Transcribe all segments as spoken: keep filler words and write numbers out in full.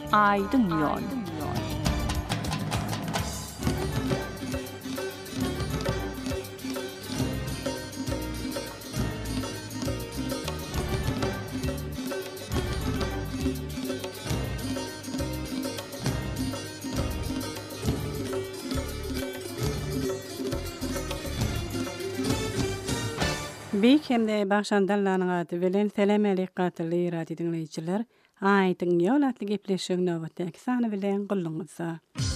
Aydın yol. Bir kemde başandallaryň aty bilen selam aleykaty radio dinleýijiler. Aýdyň ýol atly gepleşýän nowatdaky sany bilen gulluňyza.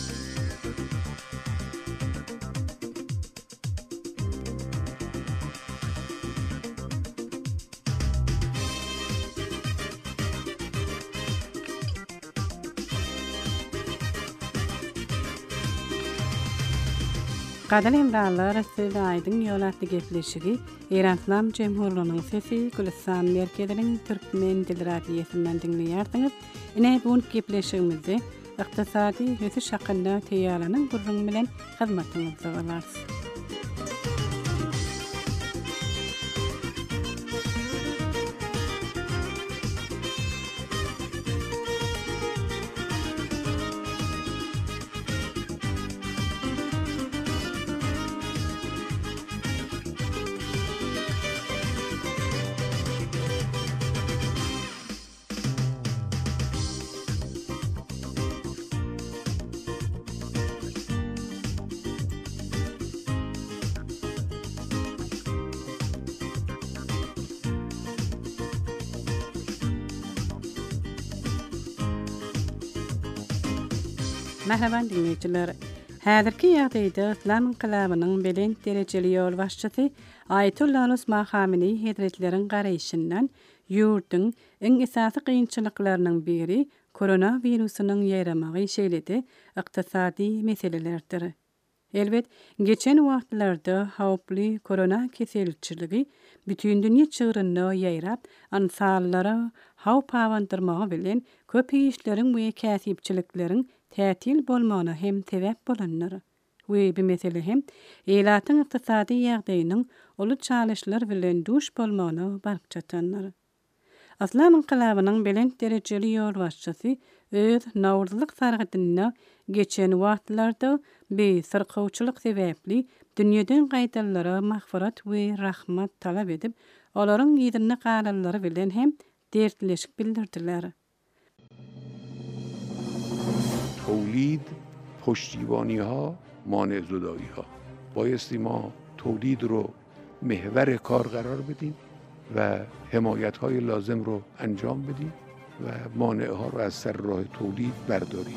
Gadan emralar siz aýdyň ýol atly gepleşigi Eran Islam Jemhuriyetining sesi Gülistan merkeziniň türkmen dil radiosynyň dinleýärdiňiz. Ine bu gepleşigimizde ykdysady ösüş hakynda teýýarlanyň gurrun bilen hyzmatyňyzda bolarys. Merhaba dinleyijiler. Häzirki ýagdaýda Islam inqilabynyň bilen derejeli ýol başçysy Aýetullah Usman Hamini Hazretleriň garaýşyndan ýurtdyň iň esasy kynçylyklarynyň biri koronawirusynyň ýaýramagy şeýledi ykdysady meselelerdir. Elbet, geçen wagtlarda hawply korona keselçiligi bütün dünýä çygrynda ýaýrap, ansallara hawp awandyrmagy bilen köp işleriň we käsipçilikleriň tätil bolmagyna hem sebäp bolanlar. We bu mesele hem elatyň ykdysady ýagdaýynyň ulu çalyşlar bilen duş bolmagyna baryp çatanlar. Islam inqilabynyň bilen derejeli ýol başçysy öz nawrlyk sargydyna geçen wagtlarda bir syrkawçylyk sebäpli dünýeden gaýdanlara magfirat we rahmat talap edip, olaryň ýerine galanlary bilen hem dertleşik bildirdiler. تولید پشتیبانی ها مانع زدایی ها بایستی ما تولید رو محور کار قرار بدیم و حمایت های لازم رو انجام بدیم و مانع ها رو از سر راه تولید برداریم.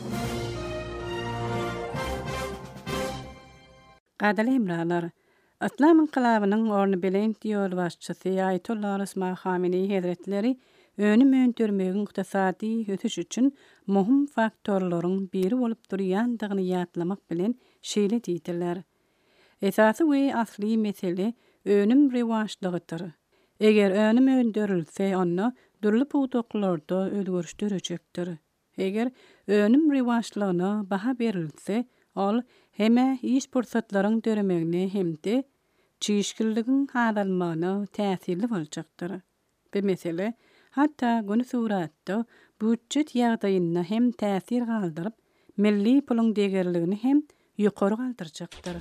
Gadal emralar Islam inqilabynyň orny bilen ýol başçysy Aýetullah Usman Hamini Hazretleri önüm öndürmegin ykdysady ösüş üçin muhim faktorlaryň biri bolup durýandygyny ýatlamak bilen şeýle diýdiler. Esasy we asly mesele önüm rewaçlygydyr. Eger önüm öndürilse, onda durly putuklarda özgörüş dörecekdir. Eger önüm rewaçlygyna baha berilse, ol heme iş pursatlaryň döremegine hemde çyşkyllygyň hadalmagyna täsirli boljakdyr. Bu mesele hatta güni suratda büdjet ýagdaýyna hem täsir galdyryp, milli puluň degerligini hem ýokary galdyrjakdyr.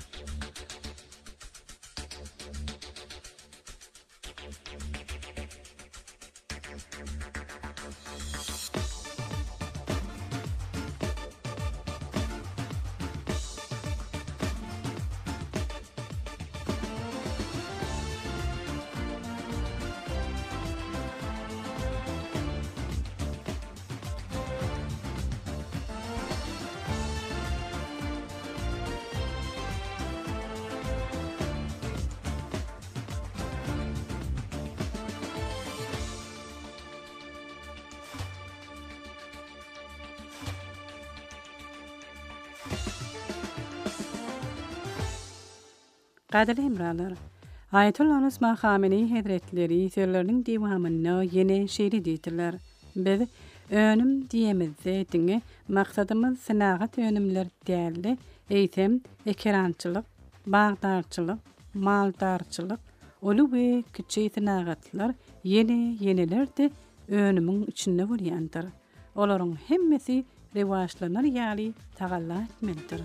Gaderli emralar, Aýetullah Usman Hamini Hazretleri sözleriniň dewamyna ýene şeýle diýdiler. Biz önüm diýemizde diňe maksadymyz synagat önümler däli, eýsem ekrançylyk, bagdarçylyk, maldarçylyk, ulu we kiçi synagatlar ýene ýeneler de önümüň içinde bolýandyr. Olaryň hemmesi rewaşlanar ýaly tagalla etmelidir.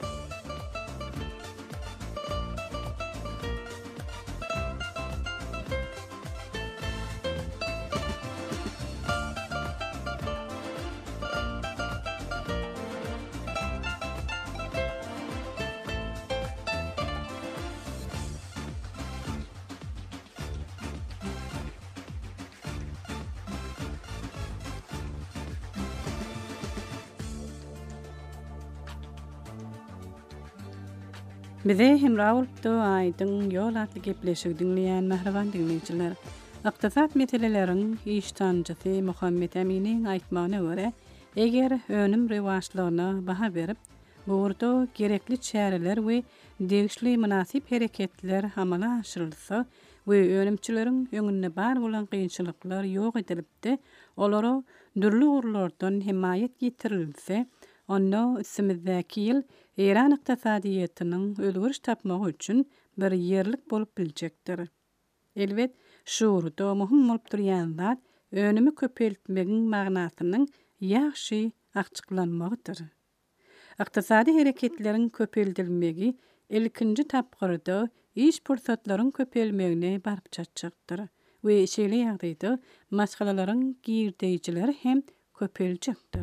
Bize hemrawulda aýdyň ýol atly gepleşigi dinleýän mähreban dinleýijiler. Ykdysat meselelerini iştanjysy Muhammed Eminiň aýtmagyna görä, eger önüm rewaçlaryna baha berip, burda gerekli çäreler we degişli münasip hereketler hamala aşyrylsa we önümçileriň öňünde bar bolan kynçylyklar ýok edilipdi, olara dürli urlardan himayet getirilse, onda isimizdäki ýyl Iran iqtisadiýetynyň ölgüriş tapmagy üçin bir ýerlik bolup biljekdir. Elbet, şuurda muhim bolup durýan zat önümi köpeltmegiň magnasynyň ýaxşy açyklanmagydyr. Iqtisadi hereketleriň köpeldilmegi ilkinji tapgyrda iş pursatlaryň köpelmegine barp çatjakdyr we şeýle ýagdaýda masgalalaryň girdeýijileri hem köpeljekdir.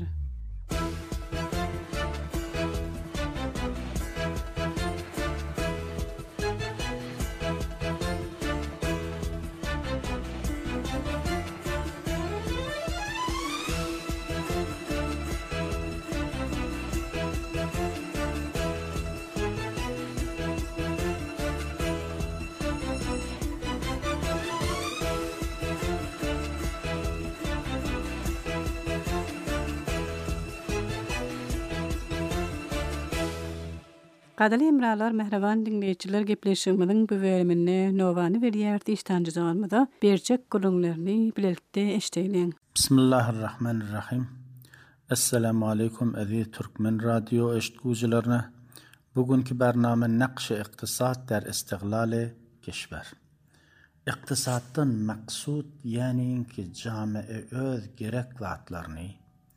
Gadally emralar, mähreban dinleýijiler, gepleşigimiziň bu bölümine nowany berýärdi iştanjylarymyza berjek gülüňlerini bilelikde eşdeýleň. Bismillahirrahmanirrahim. Assalamu alaykum aziz Türkmen radio eşitgüjilerine. Bugünkü bername Naqş-ı Iqtisad der istiqlal-i keşwer. Iqtisatdan maksud yani ki camiye öz gerek zatlaryny,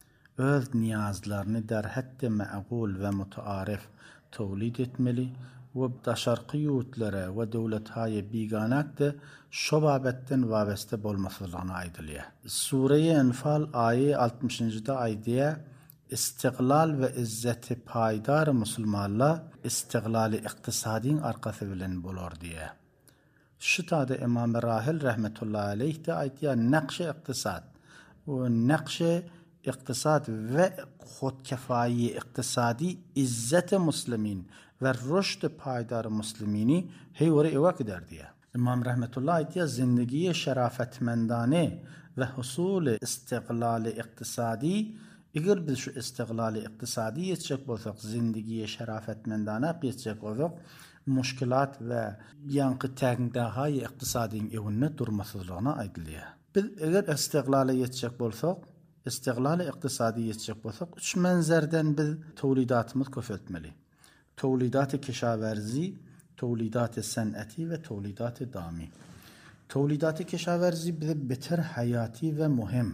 öz niyazlaryny der hatta ma'gul ve mutaarif tawlid etmeli ve daşarqy ýurtlara we dowlathaýy biganakda şo babetden wabeste bolmasylygyny aýdylýar. Sure-i Enfal aýy altmışyncı-da aýdýar, istiqlal ve izzeti paýdar musulmanlar istiqlali iqtisadiň arkasy bilen bolar diýär. Şu taýda Imam Rahil rahmetullahi aleyh de aýdýar, naqş-ı iqtisad we naqş-ı iqtisad ve xodkefayi iqtisadi izzet-i muslimin ve rüşd paydar muslimini heyveri evak eder diye. İmam rahmetullah aytiya zindigiye şerafetmendane ve husul-i istiqlal-i iqtisadi, eger biz şu istiqlal-i iqtisadi yetecek bolsak, zindigiye şerafetmendane yetecek bolsak, müşkilat ve yankı tägindäki iqtisadiň ewine durmasızlygyna aýdylýar. Biz eger istiqlala yetecek bolsak, istiqlal-i iqtisadi yetecek bolsak, üç menzerden biz tawlidatymyz köpeltmeli. Tawlidat-ı keşawerzi, tawlidat-ı san'ati ve tawlidat-ı dami. Tawlidat-ı keşawerzi bize beter hayati ve muhim.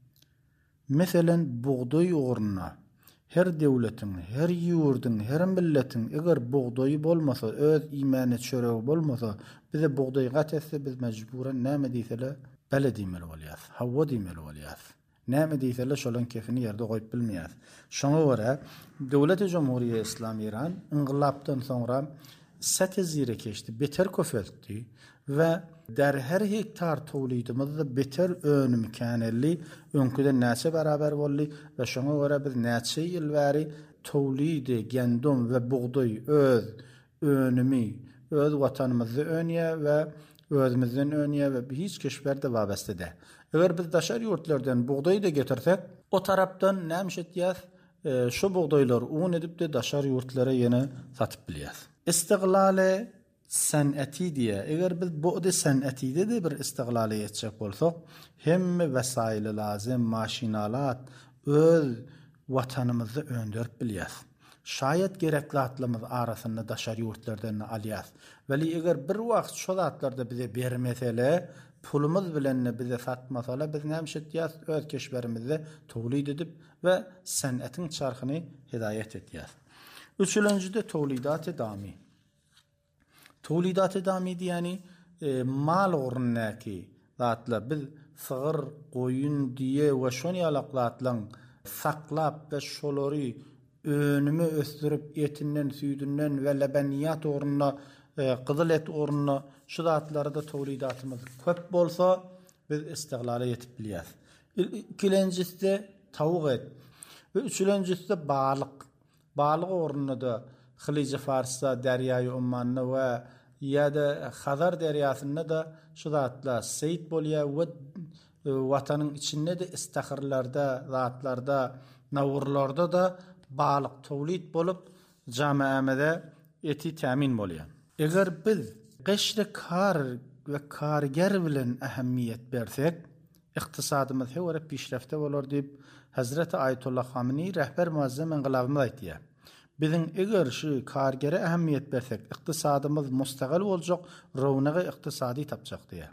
Meselen buğday uğruna her devletin, her yurdun, her milletin eger buğdayı bolmasa, öz imani çöregi bolmasa, bize buğday gatetse biz mecburen näme diýseler bele diýmeli bolýar, hawa diýmeli bolýar. Näme diýseler şolan kefini ýerde goýup bilmeýär. Şoňa görä Dowleti Jumhuriýet İslam İran inqilapdan soňra set zire keçdi, beter köpeltdi ve der her hektar tawlidymyzda beter önüm känelli, öňküde näçe beraber boldy ve şoňa görä biz näçe ýyl bäri tawlidi gendum we buğday öz önümi, öz watanymyzy önýär we özümizden önýär we hiç keşberde wabastede. Eger biz daşar ýurtlardan buğday da getirsek, o tarapdan näme etýär? E, şu buğdaylar un edip de daşar ýurtlara ýene satyp bilýär. İstiqlal-i san'ati diye, eger biz buğday san'atide de bir istiqlala ýetjek bolsak, hemme wesaýly lazım, maşinalat öz watanymyzy öndürip bilýär. şayet gerekli atlımız arasında daşar yurtlardan alyas. Veli eger bir vakt şu zatlarda bize bermesele, pulumuz bilen bize satmasala, biz nämşet öz keşberimizde tawlid edip ve sanatın çarxını hidayet etýär. Üçüncüde tawlidat-ı dami. Tawlidat-ı dami diýeni e, mal ornaki zatla biz sığır, koyun diye we şonu ýalaklatlaň saklap ve şolary önüme östürüp etinden, süýdünden we lebeniyat ornuna, e, gyzyl et ornuna şu zatlarda tawlidatymyz köp bolsa biz istiglala yetip bilýäs. İkincisi tawuk et. Ve üçüncüsü balyk. Balyk ornuna da Hilij-i Farsda, Derýa-y Ummanna we ýa-da Hazar derýasynda da şu zatlar seyit bolýar we watanyň içinde de istahyrlarda, zatlarda, nawrlarda da balyk tawlid bolup jamaamada eti tamin bolýar. Eger biz geçli kar ve karger bilen ähemmiyet bersek, iktisadymyz hewere pişrefte bolar diýip Hazreti Ayetullah Hamini rehber muazzam inqilabymyz aýtdy. Bizim eger şu kargere ähemmiyet bersek, iktisadymyz mustaqil boljak, rownagy iktisadi tapjak diýär.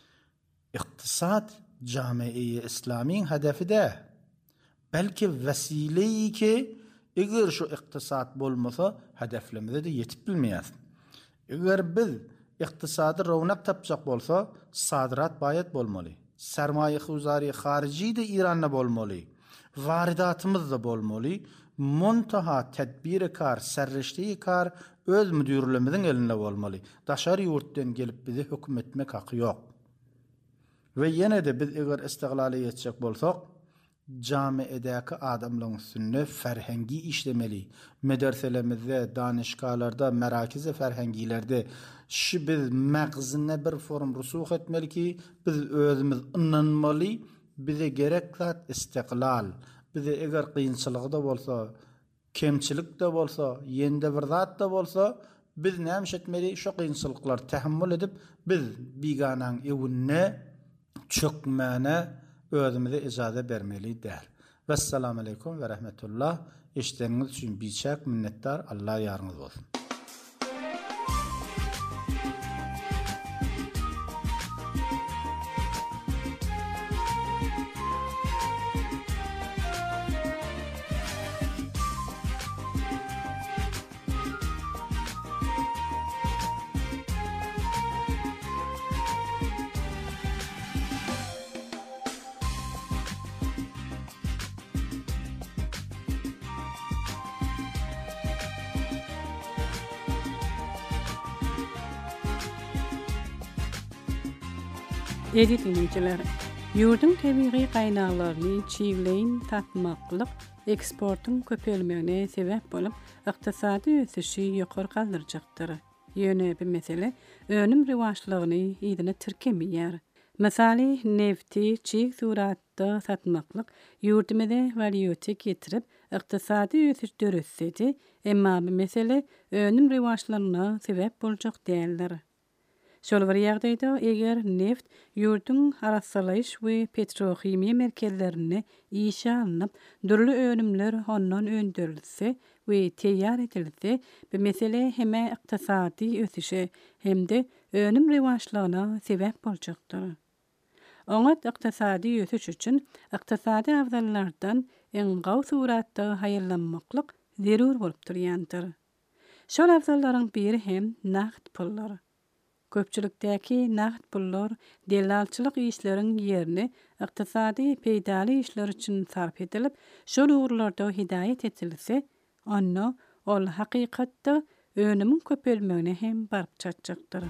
İktisad jami-i İslamiň hedefide, belki vesile-i ki eger şu iktisad bolmasa hedeflerimize de yetip bilmeýäs. Eger biz iktisady rownak tapjak bolsa, sadirat bayat bolmaly. Sermaye guzary harici de Iranna bolmaly. Varidatymyz da bolmaly. Muntaha tedbiri kar, serreştiği kar öz müdürlüğümüzün elinde bolmaly. Daşar yurtdan gelip bizi hüküm etmek hakkı yok. Ve yine de biz eger istiglala yetecek bolsak, camiedeki adamlaryň üstünde ferhengi işlemeli. Medreselemizde, danışgalarda, merakiz-i ferhengilerde şu biz mağzine bir form rusuh etmeli ki biz özümüz ınanmaly, bize gereklat istiglal. Bize eger kıyınçılık da bolsa, kemçilik de bolsa, yende bir zat da bolsa, biz näme etmeli? Şu kıyınçılıklar tahammül edip biz biganaň ewine çökmäne özümüze ijaza bermeli der. Vesselamu aleykum ve rahmetullah. Eşitleriniz üçün biçak minnettar. Allah yarınız olsun. Edi dinleyiciler, yurdun tabiği qaynaqlaryny çiğleyin tatmaklyk eksportun köpelmegine sebep bolup ykdysady ösüşi ýokary galdyrjakdyr. Ýöne bir mesele önüm riwaçlygyny ýygyna tirkemýär. Mesaly nefti çiğ suratda satmaklyk ýurdumyzda valýaty getirip ykdysady ösüş döretsedi, emma bu mesele önüm riwaçlaryna sebep boljak däldir. Şol bir ýagdaýda eger neft ýurdun arasalaýyş we petrochimiýa merkezlerini işe alınıp dürli önümler ondan öndürilse we teýýar edilse, bu mesele hem ykdysady ösüşe hem-de önüm riwaçlygyna sebep boljakdyr. Oňa ykdysady ösüş üçin ykdysady awzallardan eňgaw suratda haýyrlanmaklyk zerur bolup durýandyr. Şol awzallaryň biri hem naqd pullar. Köpçülükdäki naqd pullar delalçylyk işleriň ýerini ykdysady peýdaly işler üçin sarf edilip, şol ugrlarda hidayet etilse, onda ol hakykatda önümiň köpelmegine hem baryp çatjakdyr.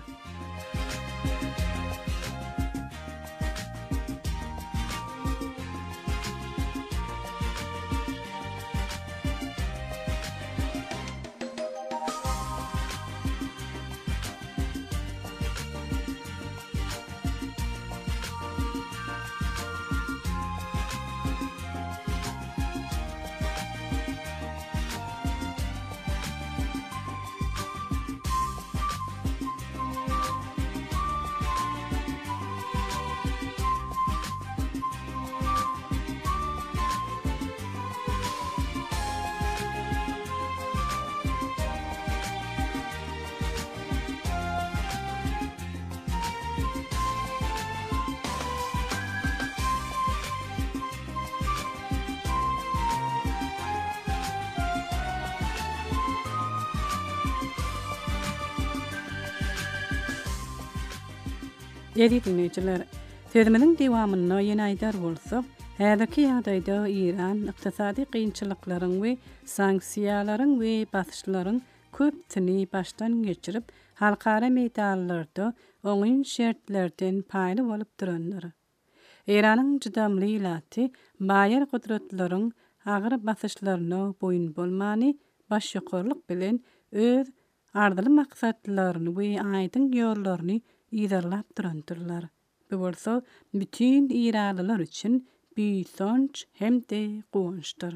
Edi dinleyiciler, sözümüzün devamını ýene aýdar bolsak, häzirki ýagdaýda İran ykdysady kynçylyklaryň we sanksiýalaryň we basyşlaryň köpçini başdan geçirip, halkara meýdanlarda oňun şertlerden paýly bolup duranlar. İranyň jydamly ilaty maýar gudratlaryň agyr basyşlaryna boyun bolmany baş ýokarlyk bilen öz ardyly maksatlaryny we aýdyn ýollaryny ýerlap durandyrlar. Bu bolsa bütün İranlylar üçin büýsönç hem-de goňuşdyr.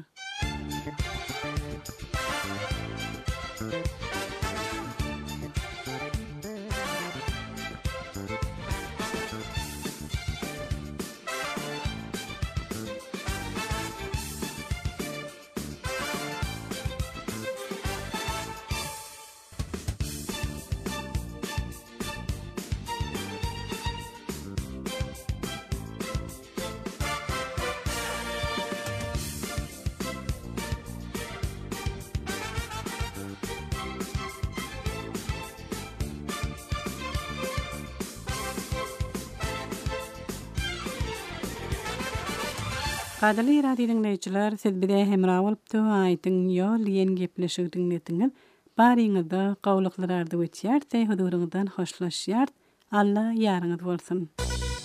Kadrly radio dinleyijiler, siz bide hemra bolupdy, aýdyň ýol ýen gepleşigi dinlediňiz. Baryňyzda gowluklardy geçýär, huduryňyzdan hoşlaşýar. Allah ýarňyz bolsun.